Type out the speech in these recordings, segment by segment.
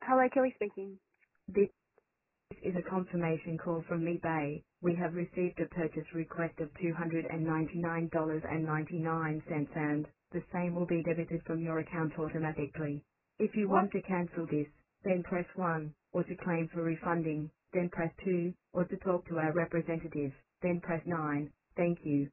Hello, Kelly speaking. This is a confirmation call from eBay. We have received a purchase request of $299.99 and the same will be debited from your account automatically. If you What? want to cancel this, then press 1, or to claim for refunding, then press 2, or to talk to our representative, then press 9. Thank you.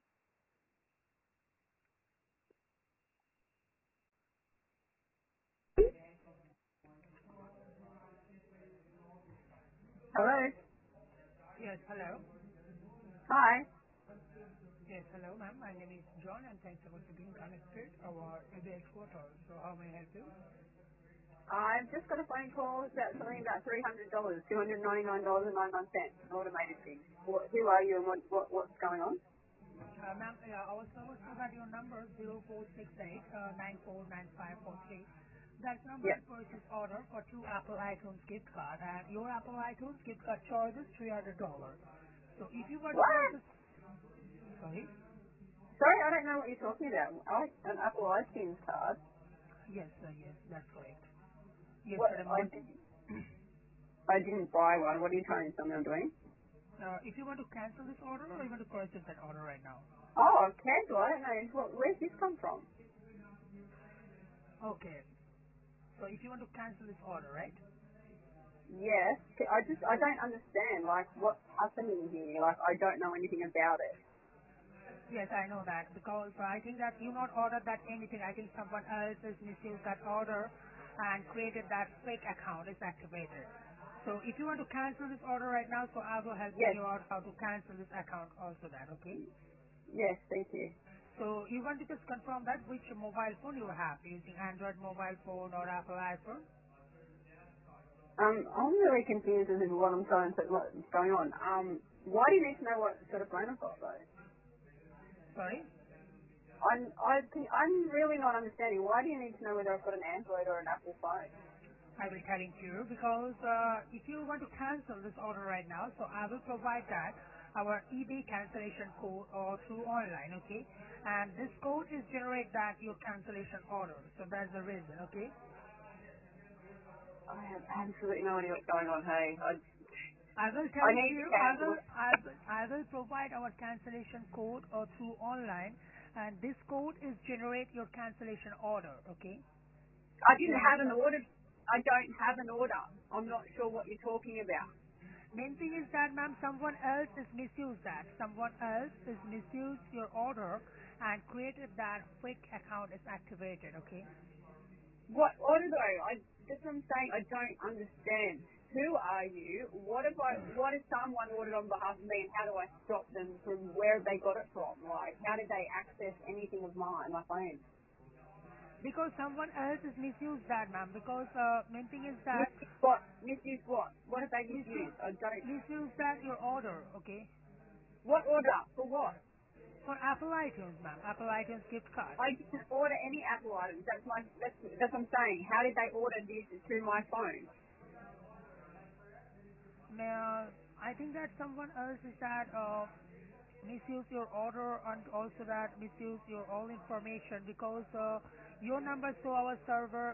Hello. Yes, hello. Hi. Yes, hello, ma'am. My name is John, and thanks so much for being connected our ABS quarter. So how may I help you? I've just got a phone call about something about $300, $299.99, an automated thing. Who are you and what's going on? Ma'am, our server still got your number 0468 949543. That number Yeah. is purchase order for 2 Apple iTunes gift card, and your Apple iTunes gift card charges $300. So if you were to What? purchase, sorry, Sorry, I don't know what you're talking about. An Apple iTunes card. yes, that's correct. What? Yesterday morning. I didn't buy one. What are you trying to tell me I'm doing? If you want to cancel this order or you want to purchase that order right now? Oh, cancel. I don't know. Where's this come from? Okay. So if you want to cancel this order, right? Yes. I don't understand, like, what's happening here. Like, I don't know anything about it. Yes, I know that because I think that you not ordered that anything. I think someone else has misused that order and created that fake account is activated. So if you want to cancel this order right now, so I will help Yes. you out how to cancel this account also that, okay? Yes, thank you. So you want to just confirm that which mobile phone you have using Android mobile phone or Apple iPhone? I'm really confused as to what's going on. Why do you need to know what sort of phone I've got though? Sorry? I'm really not understanding. Why do you need to know whether I've got an Android or an Apple phone? I will tell it to you because if you want to cancel this order right now, so I will provide that our eBay cancellation code or through online, okay? And this code is generate that your cancellation order. So that's the reason, okay? I have absolutely no idea what's going on. Hey, I will tell I it to need to you. cancel it. I will provide our cancellation code or through online, and this code is generate your cancellation order, okay? I You didn't have an understand? order. I don't have an order. I'm not sure what you're talking about. Main thing is that, ma'am, someone else is misused that. Someone else is misused your order and created that fake account is activated, okay? What order though? That's what I'm saying. I don't understand. Who are you? What if someone ordered on behalf of me, and how do I stop them from where they got it from? Like, how did they access anything of mine, my phone? Because someone else is misused that, ma'am. Because main thing is that Misuse what? Misuse what? What have they misuse misused? I don't. misuse that your order, okay? What order? For what? For Apple iTunes, ma'am. Apple iTunes gift card. I didn't order any Apple items. That's what I'm saying. How did they order this through my phone? I think that someone else is that misuse your order and also that misuse your all information because your number to our server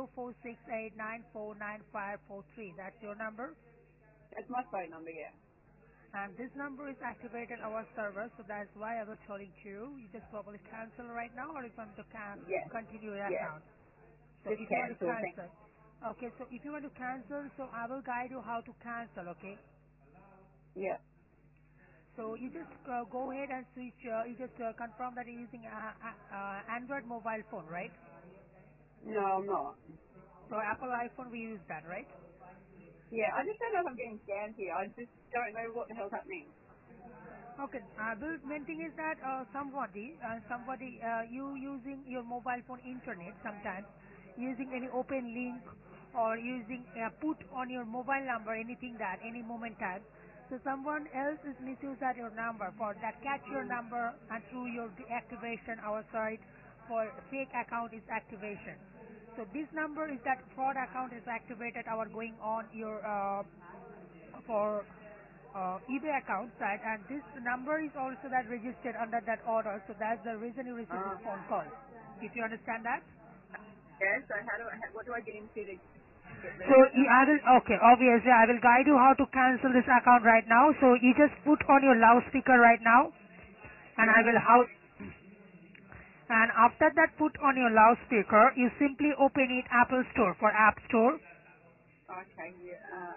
0468949543. That's your number, That's my phone number, yeah. and this number is activated our server, so that's why I was telling you. You just probably cancel right now, or if you want to Yes, continue your yes. account. So Just if you want to cancel. Thank. cancel, okay. So if you want to cancel, so I will guide you how to cancel. Okay. Yeah. So you just go ahead and switch. You just confirm that you're using Android mobile phone, right? No, I'm not. So Apple iPhone, we use that, right? Yeah, I just don't know if I'm getting scammed here. I just don't know what the hell's happening. Okay. The main thing is that somebody, you using your mobile phone internet sometimes, using any open link or using put on your mobile number anything that any moment time. So someone else is misuse that your number for that catch your number and through your deactivation our site for fake account is activation. So this number is that fraud account is activated our going on your for eBay account side, and this number is also that registered under that order, so that's the reason you received this Uh, phone call. If you understand that? yeah, so what do I get into to? So I will, okay, obviously I will guide you how to cancel this account right now. So you just put on your loudspeaker right now, and I will how. And after that, put on your loudspeaker. You simply open it Apple Store for App Store. Okay, yeah.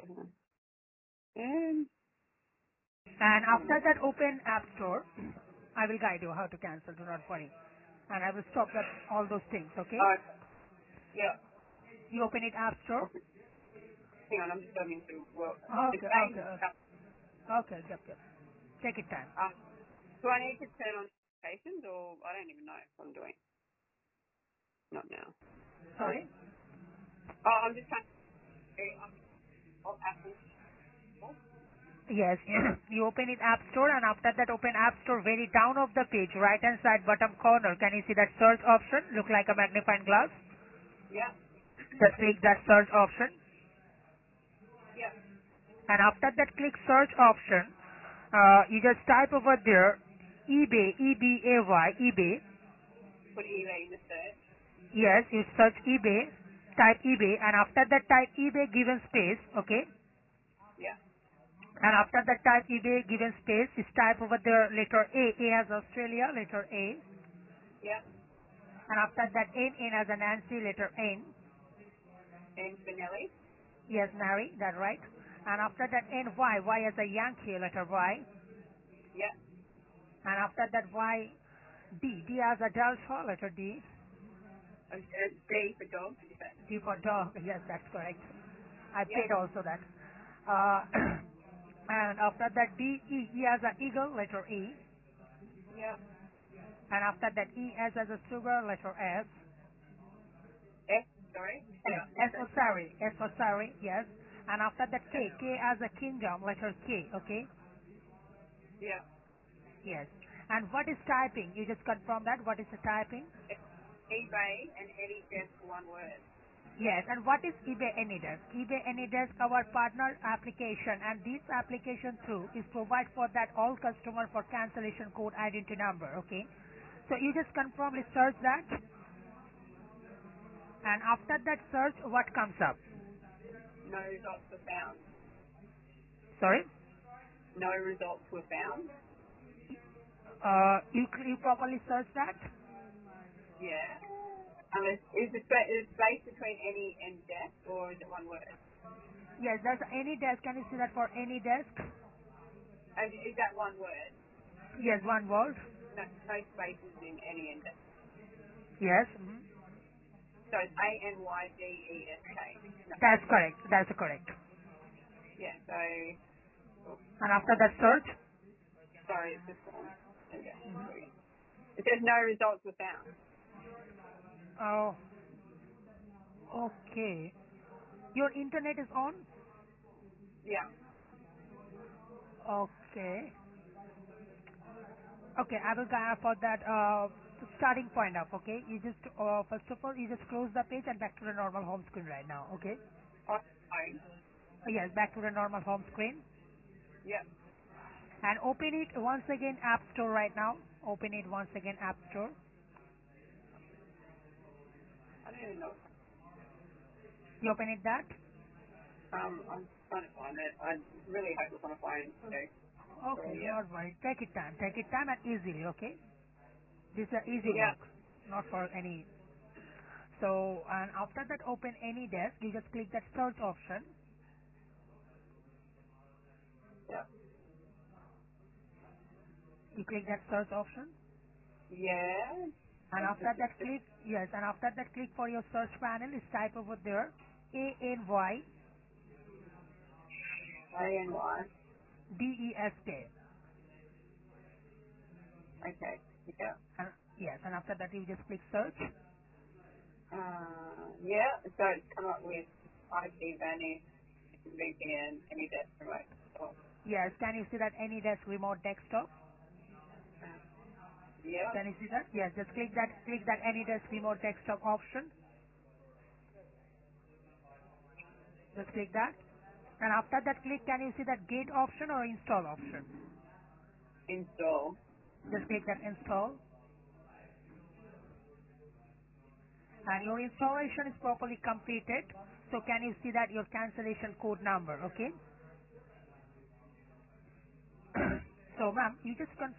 And And after that, open App Store. I will guide you how to cancel. Do not worry. And I will stop that all those things. Okay? yeah. You open it App Store. Okay. Hang on, I'm just going into it's Okay, saying okay, stuff. okay. Yep, yep. Take your time. Do I need to turn on notifications, or I don't even know if I'm doing? Not now. Sorry. Oh, I'm just trying to see Apple. Yes, you open it App Store, and after that open App Store very down of the page, right hand side bottom corner. Can you see that search option? Look like a magnifying glass. Yeah, Just click that search option. yeah. And after that click search option, you just type over there eBay, E-B-A-Y, eBay. Put eBay in the search. Yes, you search eBay, type eBay, and after that type eBay given space, okay? Yeah, And after that type eBay given space, is type over there letter A as Australia, letter A. yeah. And after that N as a Nancy, letter N. And Benelli. Yes, Mary, that right. And after that Y as a Yankee, letter Y. Yeah. And after that D as a Delta, letter D. D for dog. Did you say? D for dog, yes, that's correct. I Yeah, paid also that. Uh, and after that E as a eagle, letter E. yeah. And after that as a sugar, letter S. S. Sorry. Yes, S for sorry, yes. And after that K as a kingdom, letter K, okay? Yeah. Yes. And what is typing? You just confirm that. What is the typing? eBay and Eddie just one word. Yes. And what is eBay AnyDesk? eBay AnyDesk, our partner application, and this application through is provide for that all customer for cancellation code identity number, okay? So you just confirmly search that, and after that search, what comes up? No results were found. Sorry? No results were found. You properly search that? Yeah. Is the space between any and death, or is it one word? Yes, there's any desk. Can you see that for any desk? Is that one word? Yes, one word. No, no spaces in any and death. Yes. Mhm. So it's ANYDESK. No. That's correct. That's correct. Yeah. So And after that search? sorry, it's this one. Okay. It says no results were found. Oh, okay. Your internet is on? Yeah. Okay. Okay, I will go for that starting point up, okay? You just, first of all, you just close the page and back to the normal home screen right now, okay? On phone. Yes, back to the normal home screen. Yeah. And open it once again App Store right now. Open it once again App Store. I don't even know. You open it that? I'm trying to find it. I really hope it's on a phone. So, Okay, do yeah. not worry. Take it time. Take it time and easily, okay? This is a easy Yeah. work, not for any. So, and after that open any desk, you just click that search option. Yeah. You click that search option. Yeah. And after that click, yes, and after that click for your search panel is type over there, ANY. ANYDESK. Okay. Yeah. And, yes, and after that you just click search. Yeah. So it's come up with IP Vanish, VPN, any desk remote. Oh, Yes, can you see that any desk remote desktop? yeah. Can you see that? Yes, just click that any desk remote desktop option. Just click that. And after that click, can you see that gate option or install option? Install. Just click that install. And your installation is properly completed. So can you see that your cancellation code number? Okay. So ma'am, you just confirm